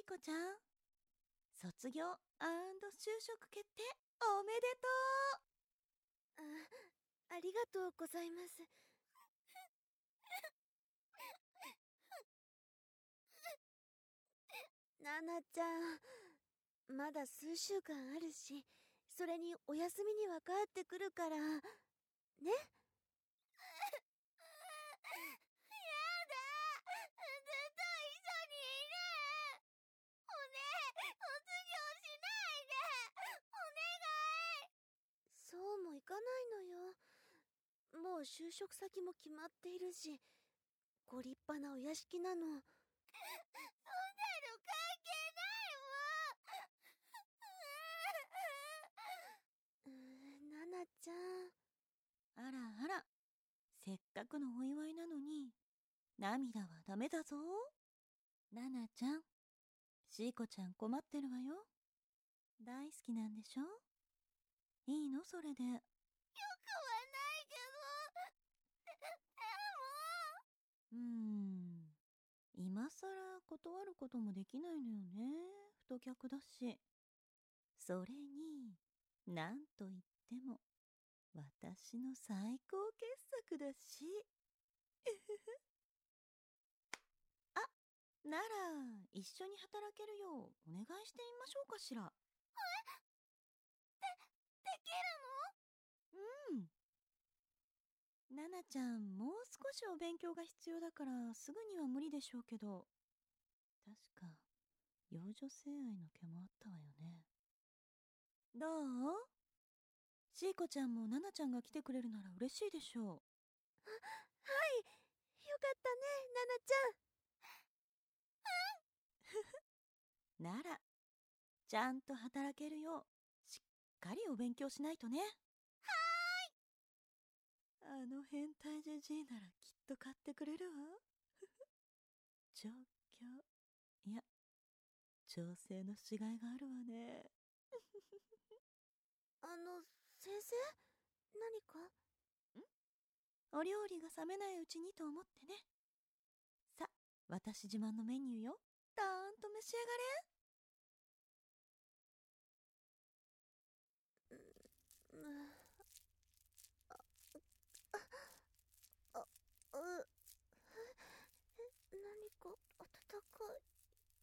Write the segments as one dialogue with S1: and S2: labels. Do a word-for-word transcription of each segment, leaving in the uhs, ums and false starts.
S1: ーコちゃん、卒業&就職決定おめでとう。
S2: あ、ありがとうございます。ナナちゃん、まだ数週間あるし、それにお休みには帰ってくるからね。やだ、ずっと一緒にいる。おねえ、卒業しないで、お願い。そうもいかないのよ。もう就職先も決まっているし、ご立派なお屋敷なの。そんなの関係ないもん。うーん、ナナちゃん。
S1: あらあら、せっかくのお祝いなのに涙はダメだぞ。ナナちゃん、シーコちゃん困ってるわよ。大好きなんでしょ？いいのそれで。よくはない
S2: け
S1: ど。うーん、今さら断ることもできないのよね。太客だし。それになんといっても私の最高傑作だし。あ、なら一緒に働けるようお願いしてみましょうかしら。
S2: え？で、でき
S1: るの？うん。ナナちゃん、もう少しお勉強が必要だからすぐには無理でしょうけど、確か幼女性愛の毛もあったわよね。どう？シーコちゃんもナナちゃんが来てくれるなら嬉しいでしょう。は、はい
S2: よかったね、ナナち
S1: ゃん。うんならちゃんと働けるようしっかりお勉強しないとね。はーい。あの変態じじいならきっと買ってくれるわ。調教いや調整のしがいがあるわね。
S2: あの、先生？何か？ん？
S1: お料理が冷めないうちにと思ってね。さ、私自慢のメニューよ。たーんと召し上がれ。
S2: う、う、あ、あ、あ、う、何か温かい。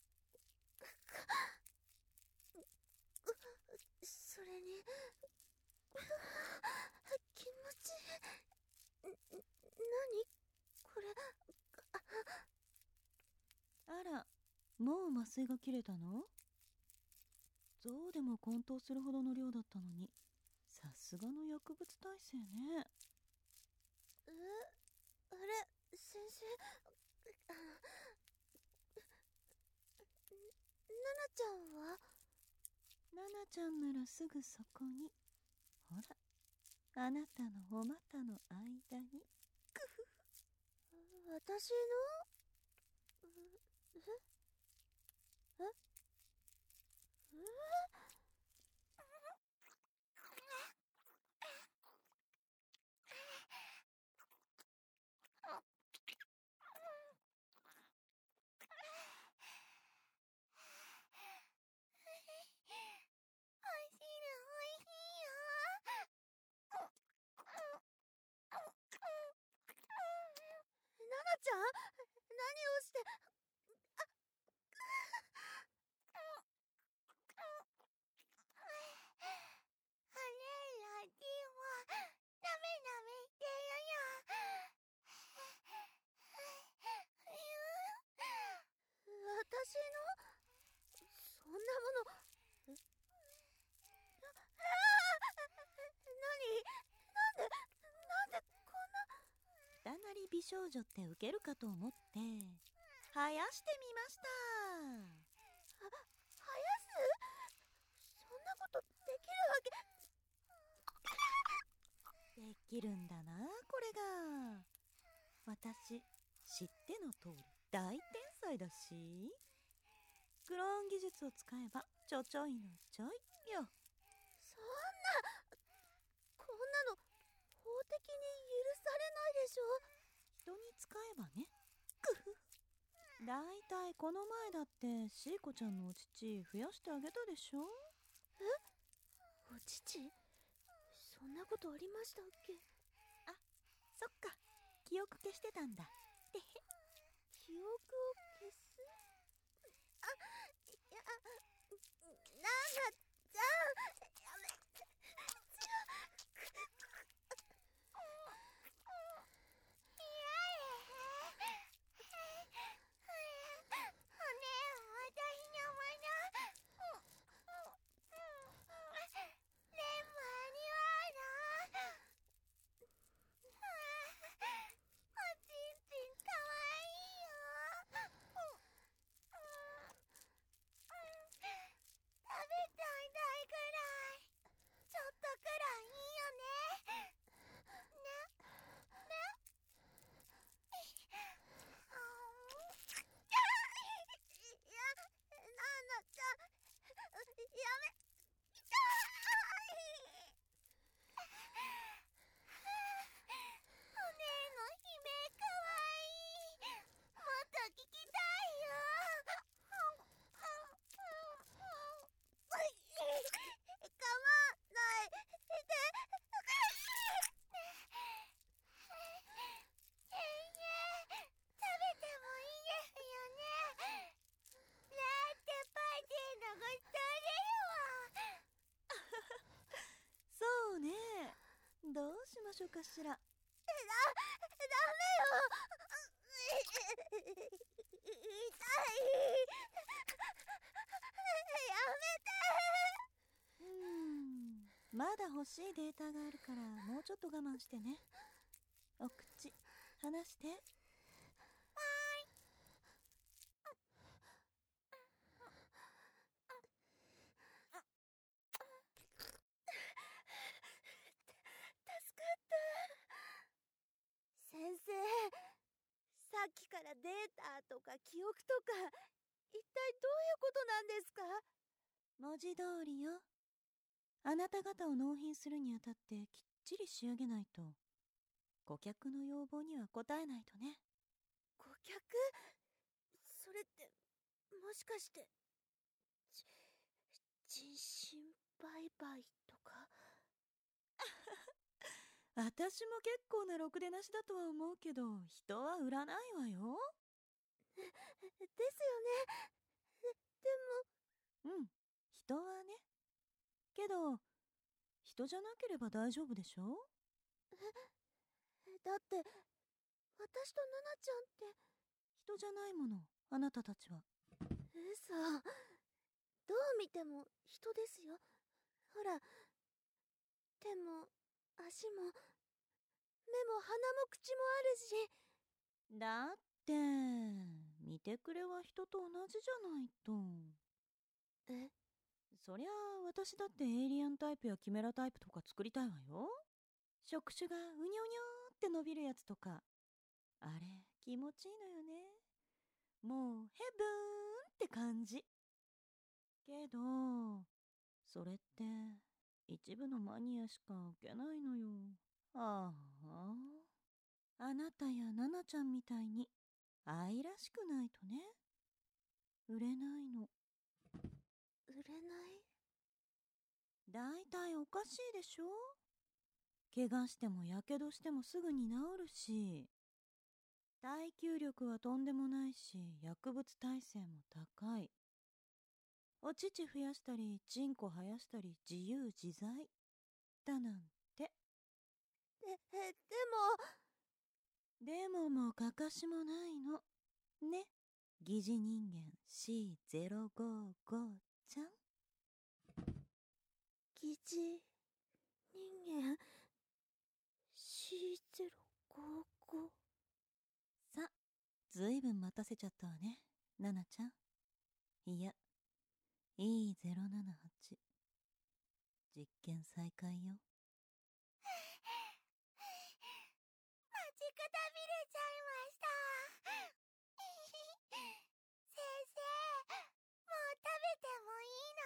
S2: それに、気持ちいい。何これ。
S1: あら、もう麻酔が切れたの？象でも混沌するほどの量だったのに、さすがの薬物耐性ね。
S2: え、あれ、先生。ナナちゃんは？
S1: ナナちゃんならすぐそこに。ほら、あなたのお股の間に。くふ
S2: ふ。私の？え？え？え？ナナちゃん？何をして。あれ、ラジオ。ダメダメって言うよ。私の？そんなもの。え？何？なんでなんでこんな。
S1: 二なり美少女ってウケるかと思って生やしてみました。
S2: は、生やす？そんなことできるわ
S1: けできるんだなこれが。私知っての通り大天才だし、クローン技術を使えばちょちょいのちょいよ。
S2: そんな。こんなの法的に許されないでしょ。
S1: 人に使えばね。くふ。 だいたいこの前だってシーコちゃんのお乳増やしてあげたでしょ。
S2: え？お乳？そんなことありましたっけ？
S1: あ、そっか、記憶消してたんだ。てへ。
S2: 記憶を消す？あ、いや、ナナちゃん、やめて。
S1: そうね、どうしましょうかしら。
S2: だ、ダメよ。痛い。やめて。
S1: うーん、まだ欲しいデータがあるからもうちょっと我慢してね。お口離して。
S2: 助かった。先生、さっきからデータとか記憶とか、一体どういうことなんですか？
S1: 文字通りよ。あなた方を納品するにあたってきっちり仕上げないと、顧客の要望には応えないとね。
S2: 顧客？それって、もしかして、じ、人身売買とか？
S1: 私も結構なろくでなしだとは思うけど、人は売らないわよ。
S2: ですよね。でも。
S1: うん、人はね。けど、人じゃなければ大丈夫でしょ。
S2: え、だって、私とナナちゃんって。
S1: 人じゃないもの、あなたたちは。
S2: 嘘。どう見ても人ですよ。ほら、手も足も目も鼻も口もあるし。
S1: だって見てくれは人と同じじゃないと。
S2: え？
S1: そりゃあ私だってエイリアンタイプやキメラタイプとか作りたいわよ。触手がうにょうにょーって伸びるやつとか。あれ気持ちいいのよね。もうヘブンって感じ。けどそれって一部のマニアしか受けないのよ。ああ、あなたやナナちゃんみたいに愛らしくないとね、売れないの。
S2: 売れない？
S1: だいたいおかしいでしょ。怪我してもやけどしてもすぐに治るし、耐久力はとんでもないし、薬物耐性も高い。お乳増やしたりチンコ生やしたり自由自在だなんて。
S2: で、え、で
S1: でももかかしもないのね、疑似人間 シーゼロごご ちゃん。
S2: 疑似人間 シーゼロごご。
S1: さ、ずいぶん待たせちゃったわね、ナナちゃん。いや、イーゼロななはち。実験再開よ。
S2: 待ちくたびれちゃいました。先生、もう食べても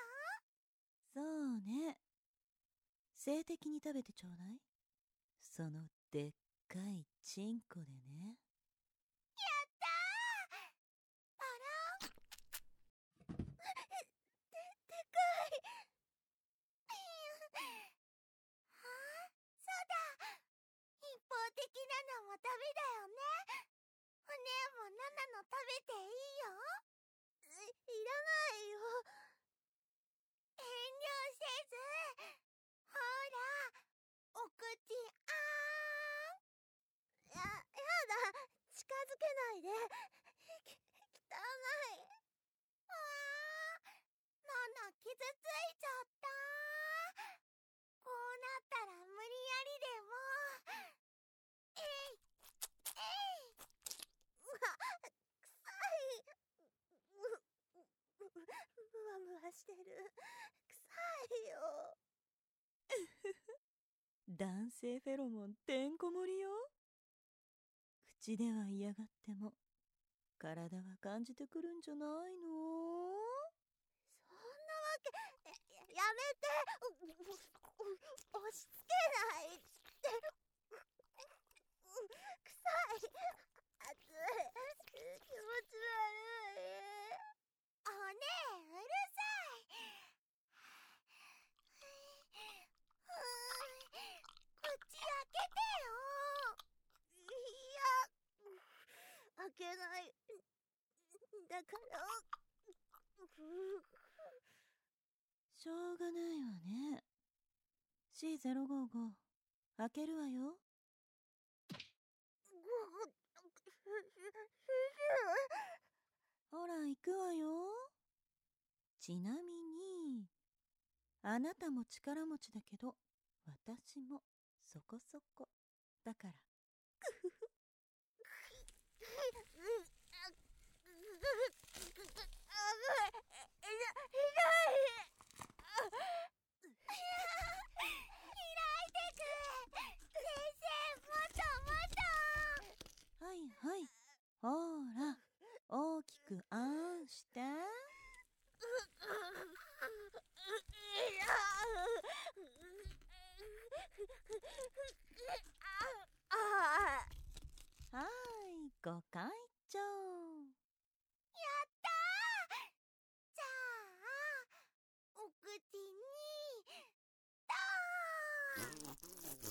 S2: いいの？
S1: そうね。性的に食べてちょうだい。そのでっかいチンコでね。
S2: やったー！ ナの食べていいよ。い、いらないよ。遠慮せず。ほら、お口あーん。や、やだ。近づけないで。き、汚い。うわー、ナナ傷ついちゃった。こうなったら無理やりでも。えい、えい。うわ、臭い。む、むわむわしてる。臭いよ。
S1: 男性フェロモンてんこ盛りよ。口では嫌がっても体は感じてくるんじゃないの？
S2: そんなわけ、や、やめて。押し付けないって。臭い。熱い。気持ち悪い。おねえ、うるさい。ふー、口開けてよ。いや、開けない。だから、
S1: しょうがないわね。シーゼロごーご 開けるわよ。ほら行くわよ。ちなみにあなたも力持ちだけど私もそこそこだから。くふふ。はいはい。ほーら、大きくあーんして。はーい、ごかいちょう。
S2: やったー。じゃあ、お口にドーン。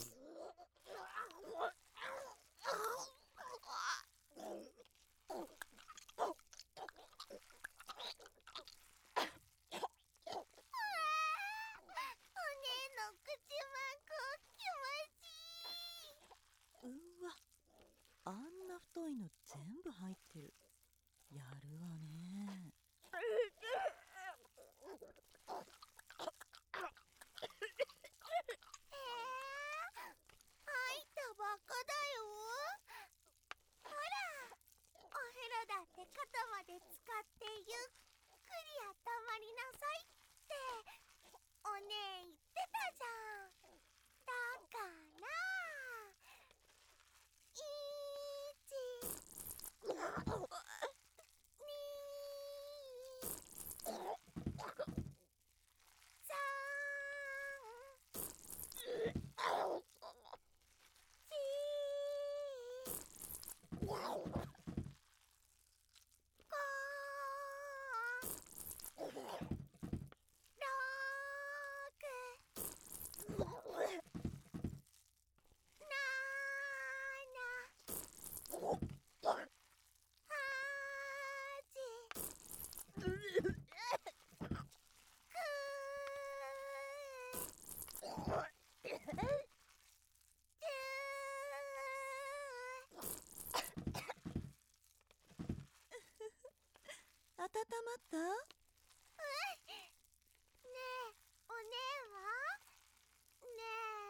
S1: うわ、あんな太いの全部入ってる。やるわね。
S2: 入ったばっかだよ。ほら、お風呂だって肩まで使ってゆっくりあったまりなさいってお姉言ってたじゃん。だからいち
S1: 温まった？
S2: ねえ、お姉は？ね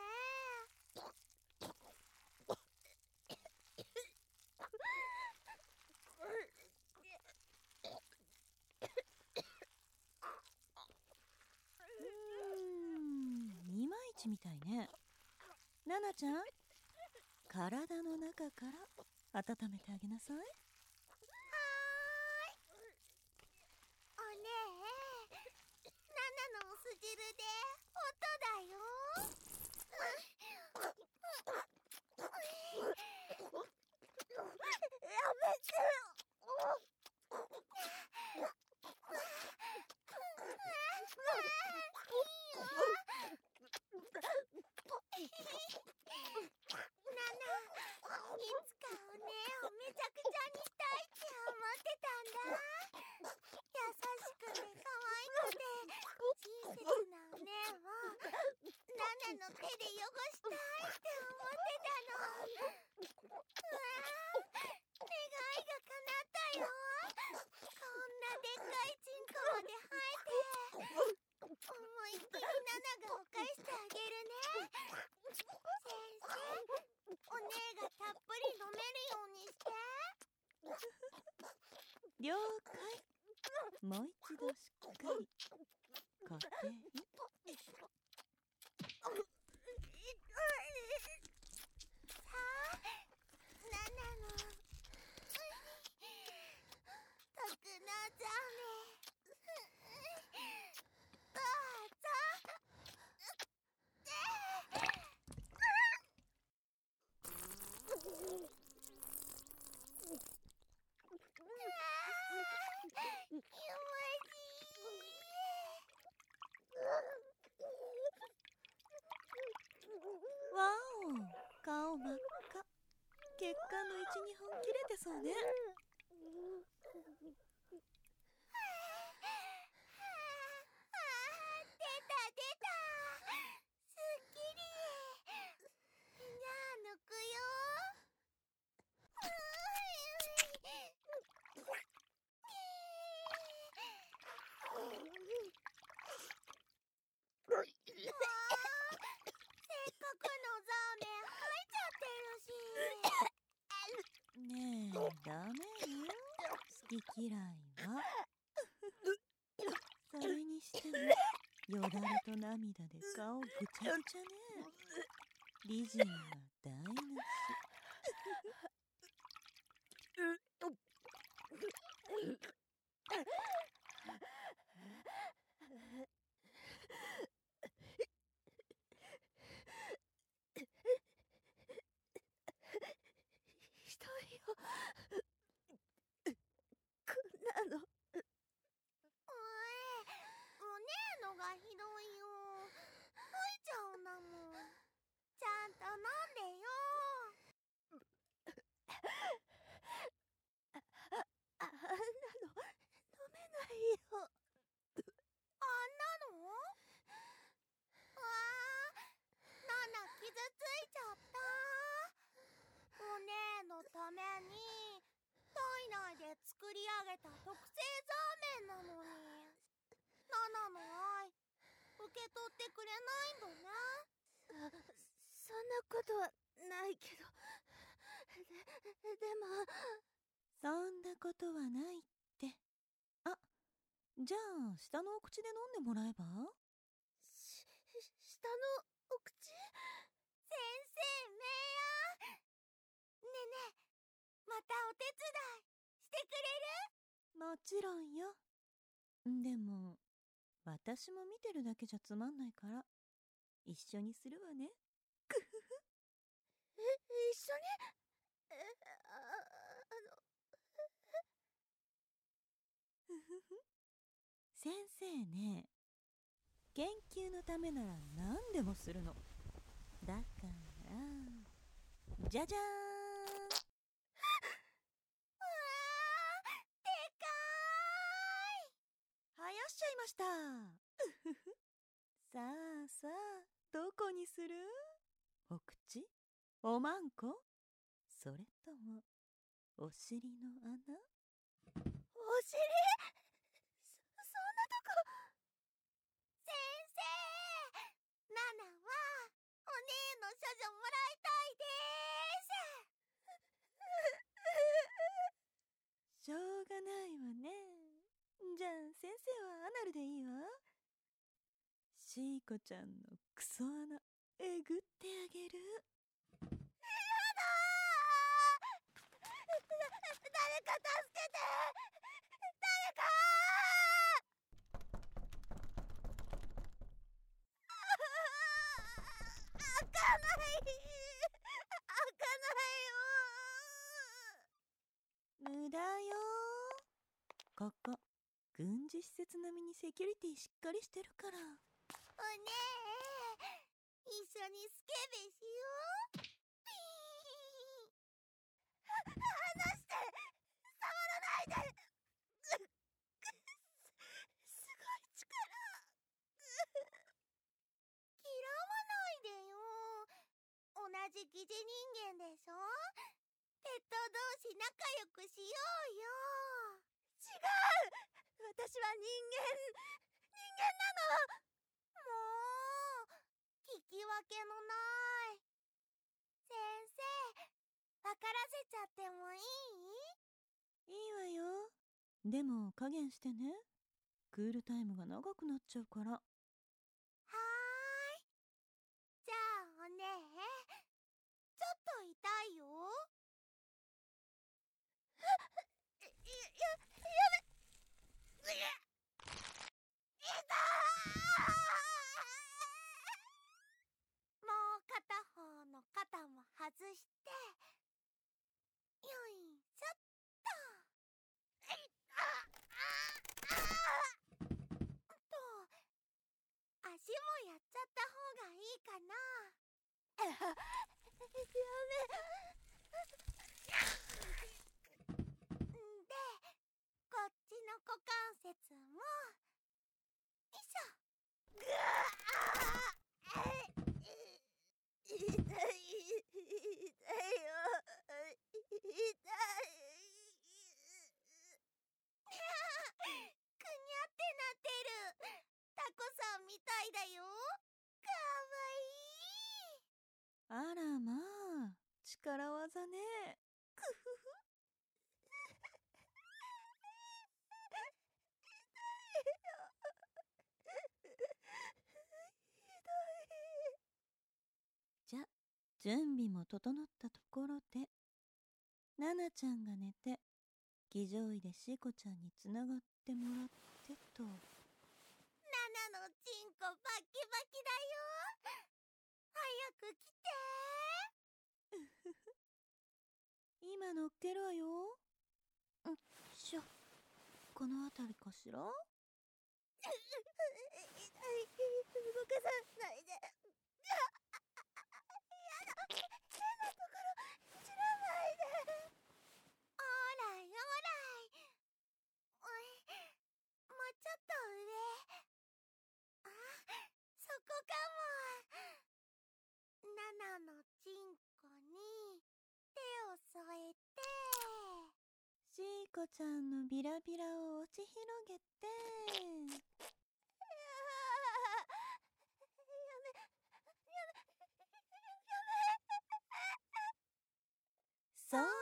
S1: うーん、いまいちみたいね。ナナちゃん、体の中から温めてあげなさい。
S2: はーい。お姉、ナナのお酢汁で音だよ。やめてよ。ナナ、いつかお姉をめちゃくちゃに
S1: 了解。もう一度しっかり固定。
S2: さあ、ナナの特のザメ、どうぞ。気持ちいい。
S1: わお、顔真っ赤。血管のいち、にほん切れてそうね。
S2: 出た出た。すっきり。じゃあ抜くよ。せっかくのザーメン入っちゃってるし。
S1: ねえ、ダメよ。好き嫌いは。それにしても、よだれと涙で顔ぐちゃぐちゃね。美人は台無し。
S2: ひどいよ。こんなの。おい、おねえのがひどいよ。吐いちゃうんだもん。ちゃんと飲んでよ。あ、あんなの飲めないよ。あんなの？わあ、ナナ傷ついちゃった。おねえのために体内で作り上げた特製ザーメンなのに、ナナの愛受け取ってくれないんだね。そ、そんなことはないけど。で、でも。
S1: そんなことはないって。あ、じゃあ下のお口で飲んでもらえば？
S2: し、下のお口？先生、名案。ねえねえ、またお手伝いしてくれる？
S1: もちろんよ。でも、私も見てるだけじゃつまんないから、一緒にするわね。くふふ。
S2: え、一緒に？え、あ、あの。
S1: ふふふ。先生ね、研究のためなら何でもするの。だから、じゃじゃーん。
S2: うわー、でかーい。
S1: 生やしちゃいました。うふふ。さあさあ、どこにする？お口？おまんこ？それとも、お尻の穴？
S2: お尻？そ、そんなとこ。先生、ナナはお姉の処女もらいたいでーす。
S1: しょうがないわね。じゃあ先生はアナルでいいわ。シーコちゃんのクソ穴えぐってあげる。
S2: やだー。誰か助けて。誰かー。開かない。開かないよ。
S1: 無駄よ。ここ軍事施設並みにセキュリティしっかりしてるから。
S2: おねえ、一緒にスケベしよう。ピー。離して。触らないで。す、すごい力。嫌わないでよ。同じ疑似人間でしょ。ペット同士仲良くしようよ。違う。私は人間。人間なの。もう、聞き分けのない。先生、分からせちゃってもいい？
S1: いいわよ。 でも加減してね。クールタイムが長くなっちゃうから。
S2: はーい。じゃあおねえ、ちょっと痛いよ。い、いや、やめ、いや、痛い。もう片方の肩も外して、よいしょっと。いっあああと、足もやっちゃった方がいいかな。やめ。んで、こっちの股関節も、よいしょ。ぐああ痛い、痛いよ、痛い。くにゃってなってる。タコさんみたいだよ。かわいい。
S1: あらまあ、力技ね。くふふ。じゃ、準備も整ったところで、ナナちゃんが寝て、騎乗位でシーコちゃんにつながってもらってと。
S2: ナナのチンコバキバキだよ。早く来て。
S1: 今乗っけるわよ。んっしょ。この辺りかしら。
S2: 痛い、動かさないで。やだ、変なところいじらないで。おーらいおーらい。おい、もうちょっと上。あ、そこかも。ナナのチンコに手を添えて、
S1: シーコちゃんのビラビラを押し広げて、挿入。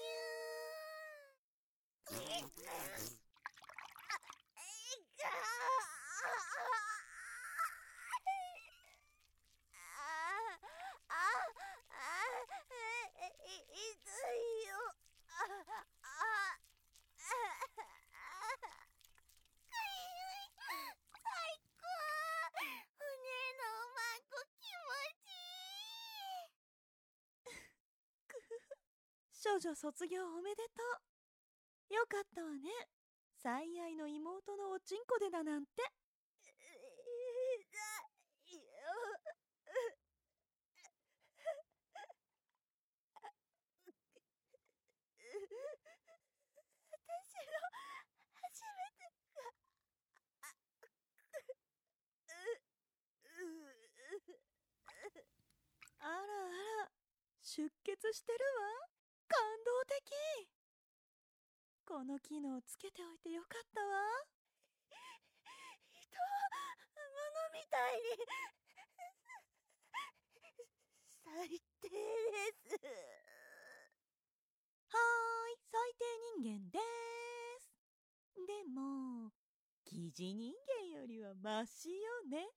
S1: 少女卒業おめでとう。よかったわね。最愛の妹のおちんこでだなんて。
S2: 痛いよ。私の初めてが
S1: あらあら、出血してるわ。感動的。この機能つけておいてよかったわ。
S2: 人物みたいに最低です。
S1: はーい、最低人間でーす。でも、疑似人間よりはマシよね。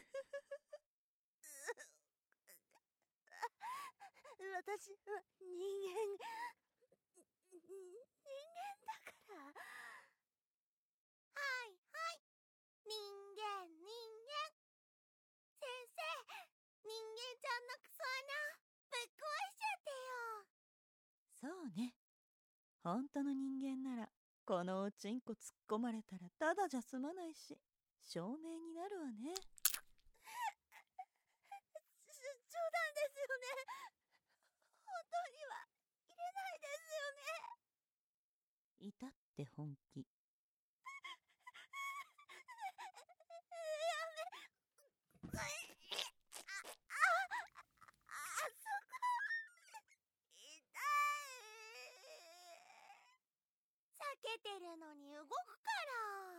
S2: 私は人間、人間だから。はいはい、人間人間。先生、人間ちゃんのクソ穴ぶっ壊しちゃってよ。
S1: そうね。本当の人間なら、このおちんこ突っ込まれたらただじゃ済まないし、証明になるわね。
S2: 冗談ですよね。本当には入れないですよね。
S1: いたって本気。
S2: やめ。あ、あ、あそこ。痛い。避けてるのに動くから。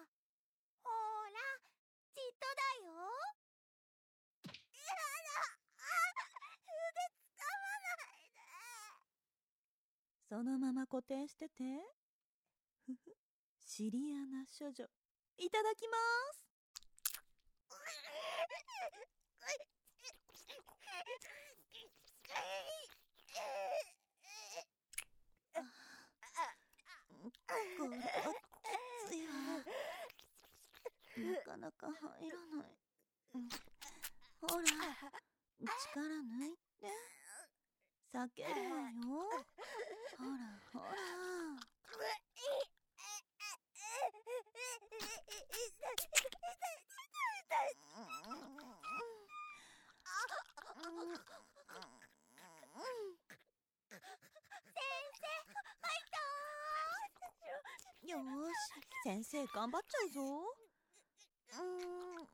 S2: ほーら、じっとだよ。やだ。あ、腕つかまないで。
S1: そのまま固定してて。ふふ、 シリアナ処女、いただきます。これはきついわ。なかなか入らない。ほら、力抜いて。避けるわよ。ほらほら。よーし、先生頑張っちゃうぞ。うーん。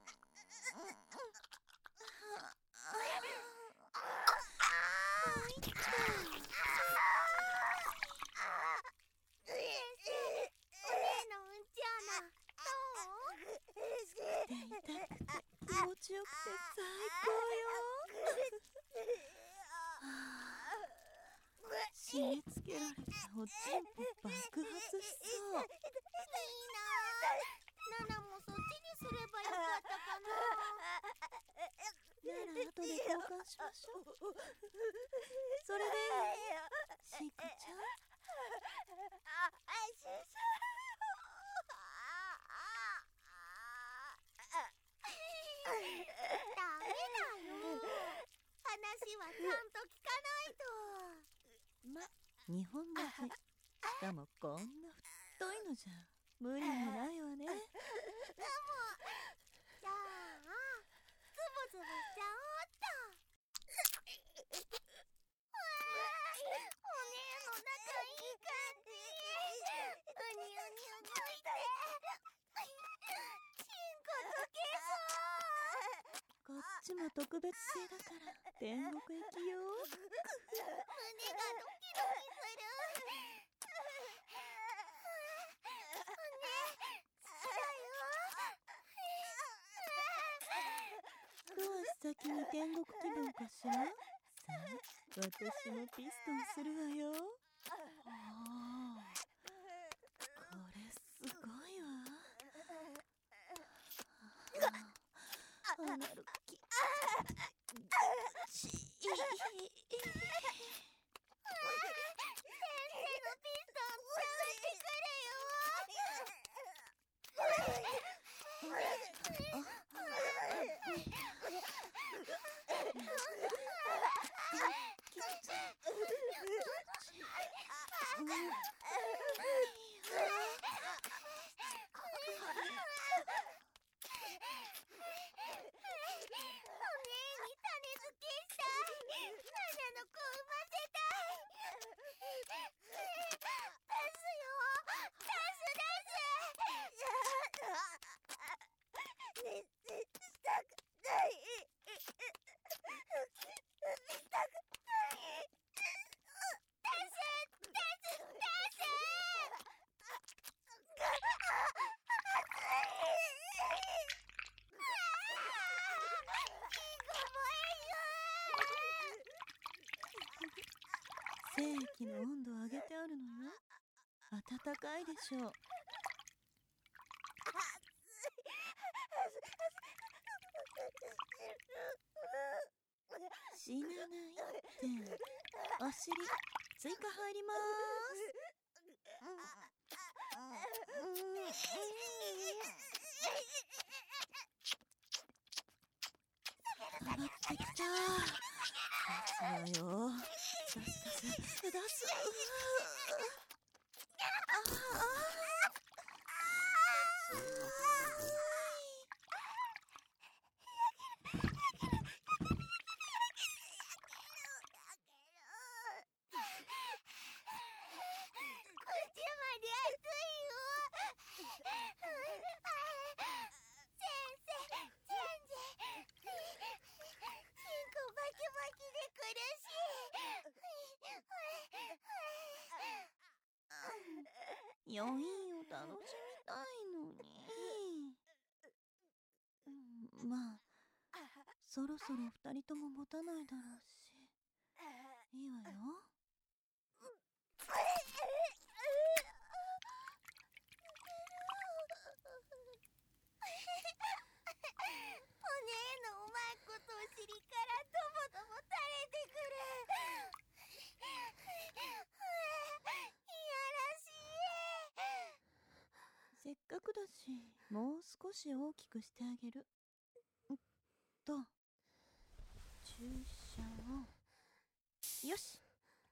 S1: 気持ちよくて最高よ。締め付けられておちんぽ爆発しそう。
S2: いいな。ナナもそっちにすればよかったかな。
S1: なら後で交換しましょう。それでシークちゃん。
S2: ダメだよ。話はちゃんと聞かないと。
S1: ま、にほんだけ。しかもこんな太いのじゃ無理もないわね。
S2: でも、じゃあズボズボしちゃおうっと。わー、お姉の仲いい感じ。うにゅうにゅうにゅいてチンコつけそう。
S1: こっちも特別性だから天国行きよ。
S2: 胸がドキドキする。
S1: 先に天国気分かしら。さあ、私もピストンするわよ。ああ、これすごいわ。アナルキチー。先生のピストン
S2: 使ってくれよ。
S1: 精液の温度を上げてあるのよ。暖かいでしょう。死なないってお尻追加入りまーす。上がってきた。出すわよ。出す出す出す。ああ。余韻を楽しみたいのに。うん、まあそろそろ二人とも持たないだろうしいいわよ。
S2: 尻からとぼとぼ垂れてくる。いやらしい。
S1: せっかくだし、もう少し大きくしてあげる。んっと、注射を。よし。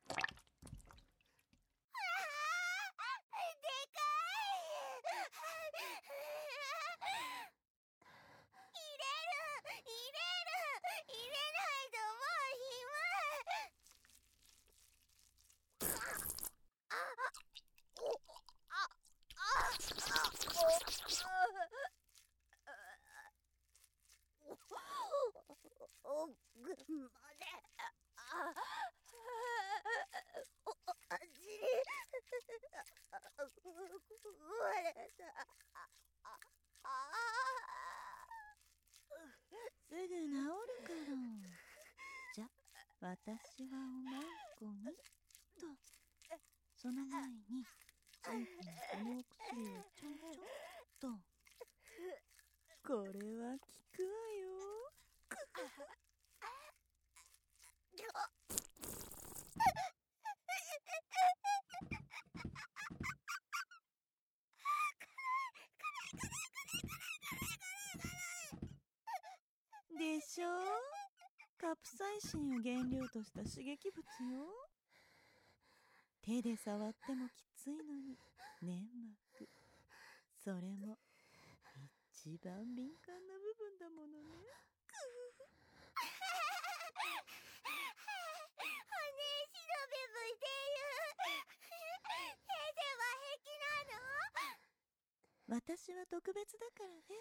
S2: おぐまであおあじり壊れたああ
S1: すぐ治るから。じゃ、私はおまんこにと。その前に最近このお薬をちょんちょんと。これは効くわよ。でしょ。カプサイシンを原料とした刺激物よ。手で触ってもきついのに粘膜、それも一番敏感な部分だものね。
S2: 骨調べ部っていう手では平気なの？
S1: 私は特別だからね。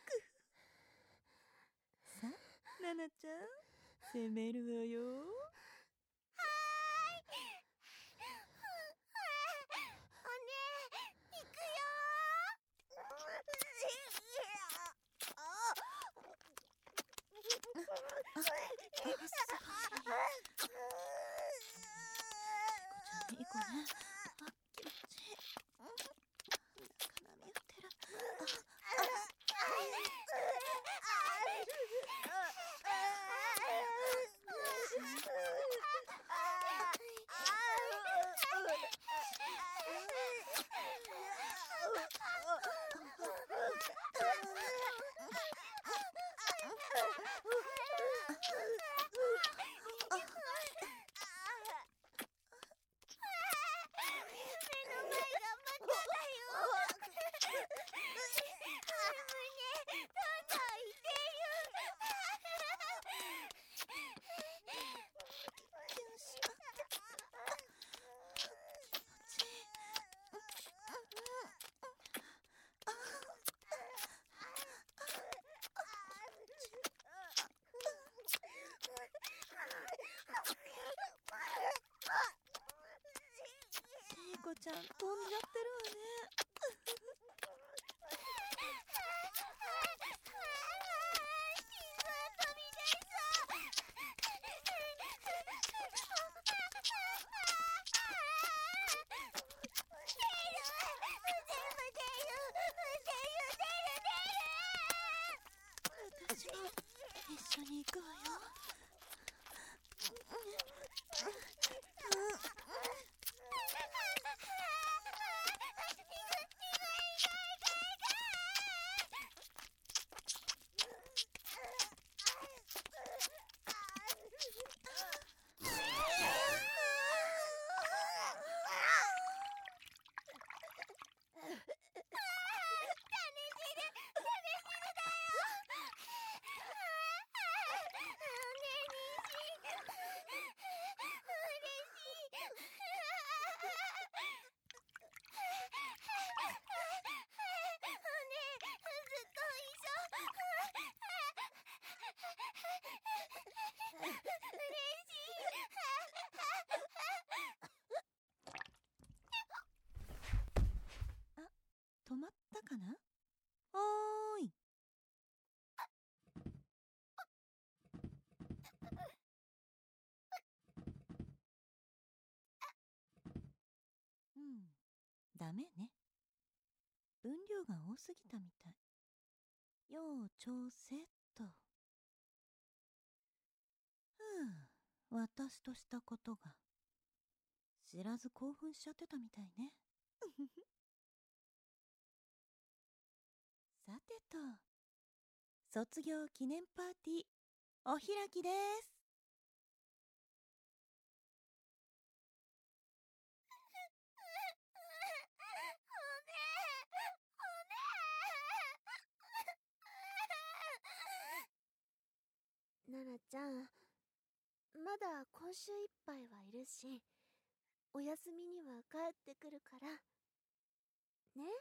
S1: さあ、ナナちゃん、攻めるわよ。
S2: はーい。骨いくよ
S1: いい子ね。あ、気持ちいい。中波打ってる。聖子ちゃん飛んじゃってるわね。私も一緒に行くわよ。止まったかな？おーい。うん、ダメね。分量が多すぎたみたい。要調整っと。 私としたことが知らず興奮しちゃってたみたいね。さてと、卒業記念パーティーお開きです。
S2: ナナちゃん、まだ今週いっぱいはいるし、お休みには帰ってくるからね。や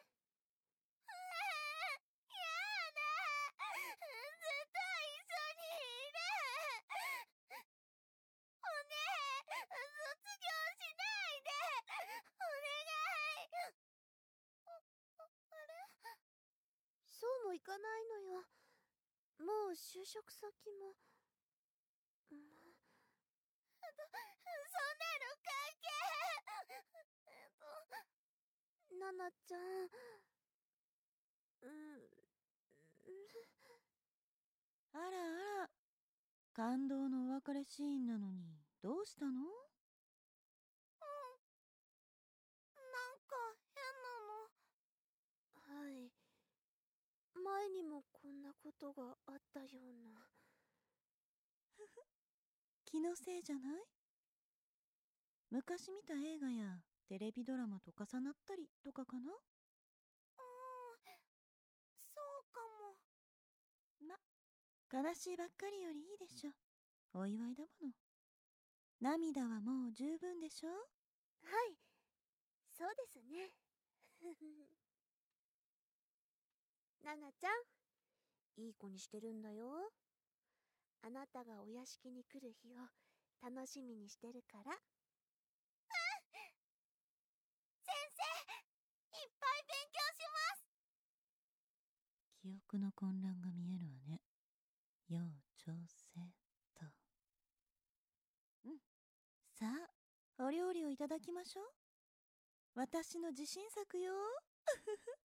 S2: だ、ずっと一緒にいる。おねえ、卒業しないで、お願い。あ、あれ、そうもいかないのよ。もう就職先も、うん、そ、そんなの関係、えっと、ナナちゃん、うん、
S1: あらあら、感動のお別れシーンなのにどうしたの？
S2: なんか変なの。はい。前にもこんなことがあったような。
S1: 気のせいじゃない？昔見た映画やテレビドラマと重なったりとかかな？
S2: うーん、そうかも。
S1: ま、悲しいばっかりよりいいでしょ。お祝いだもの。涙はもう十分でしょ？
S2: はい、そうですね。ナナちゃん、いい子にしてるんだよ。あなたがお屋敷に来る日を楽しみにしてるから。うん、先生、いっぱい勉強します。
S1: 記憶の混乱が見えるわね。要調整と。うん。さあ、お料理をいただきましょう。私の自信作よ。